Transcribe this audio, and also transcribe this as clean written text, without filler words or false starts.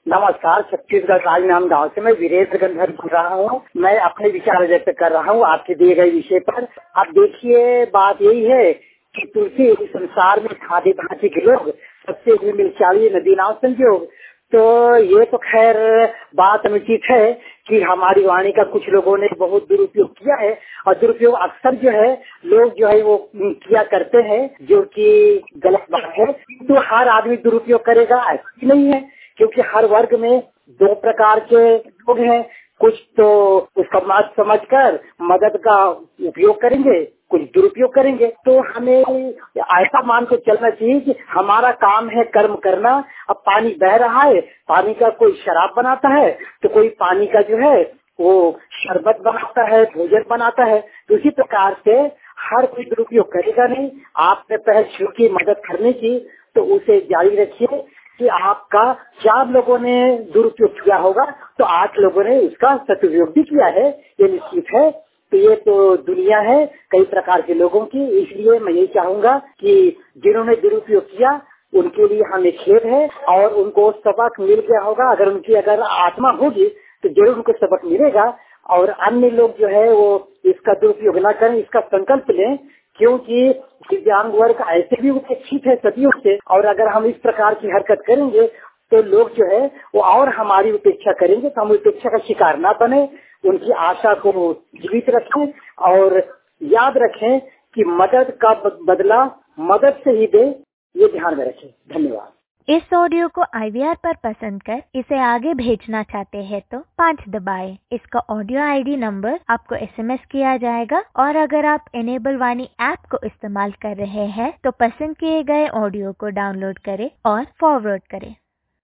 नमस्कार, छत्तीसगढ़ राजनांदगांव से मैं वीरेंद्र गंधर बोल रहा हूँ। मैं अपने विचार व्यक्त कर रहा हूँ आपके दिए गए विषय पर। अब देखिए, बात यही है कि तुलसी संसार में खादी भांति के लोग सबसे मिल चाहिए नदी नाव संयोग। तो ये तो खैर बात अनुचित है कि हमारी वाणी का कुछ लोगों ने बहुत दुरुपयोग किया है, और दुरुपयोग अक्सर जो है लोग जो है वो किया करते हैं, जो कि गलत बात है। तो हर आदमी दुरुपयोग करेगा ऐसा ही नहीं है, क्योंकि हर वर्ग में दो प्रकार के लोग हैं। कुछ तो उसका बात समझकर मदद का उपयोग करेंगे, कुछ दुरुपयोग करेंगे। तो हमें ऐसा मान के चलना चाहिए कि हमारा काम है कर्म करना। अब पानी बह रहा है, पानी का कोई शराब बनाता है, तो कोई पानी का जो है वो शरबत बनाता है, भोजन बनाता है। तो इसी प्रकार से हर कोई दुरुपयोग करेगा नहीं। आपने पहल शुरू की मदद करने की, तो उसे जारी रखिए कि आपका 4 लोगों ने दुरुपयोग किया होगा तो 8 लोगों ने उसका सदुपयोग भी किया है, ये निश्चित है। तो ये तो दुनिया है कई प्रकार के लोगों की, इसलिए मैं यही चाहूंगा कि जिन्होंने दुरुपयोग किया उनके लिए हमें खेद है, और उनको सबक मिल गया होगा। अगर आत्मा होगी तो जरूर उनको सबक मिलेगा, और अन्य लोग जो है वो इसका दुरुपयोग न करें, इसका संकल्प लें। क्योंकि दिव्यांग वर्ग ऐसे भी उपेक्षित है सदियों से, और अगर हम इस प्रकार की हरकत करेंगे तो लोग जो है वो और हमारी उपेक्षा करेंगे। तो हम उपेक्षा का शिकार ना बने, उनकी आशा को जीवित रखें, और याद रखें कि मदद का बदला मदद से ही दे, ये ध्यान में रखें। धन्यवाद। इस ऑडियो को IVR पर पसंद कर इसे आगे भेजना चाहते हैं तो 5 दबाएं। इसका ऑडियो ID नंबर आपको SMS किया जाएगा, और अगर आप एनेबल वाणी ऐप को इस्तेमाल कर रहे हैं तो पसंद किए गए ऑडियो को डाउनलोड करें और फॉरवर्ड करें।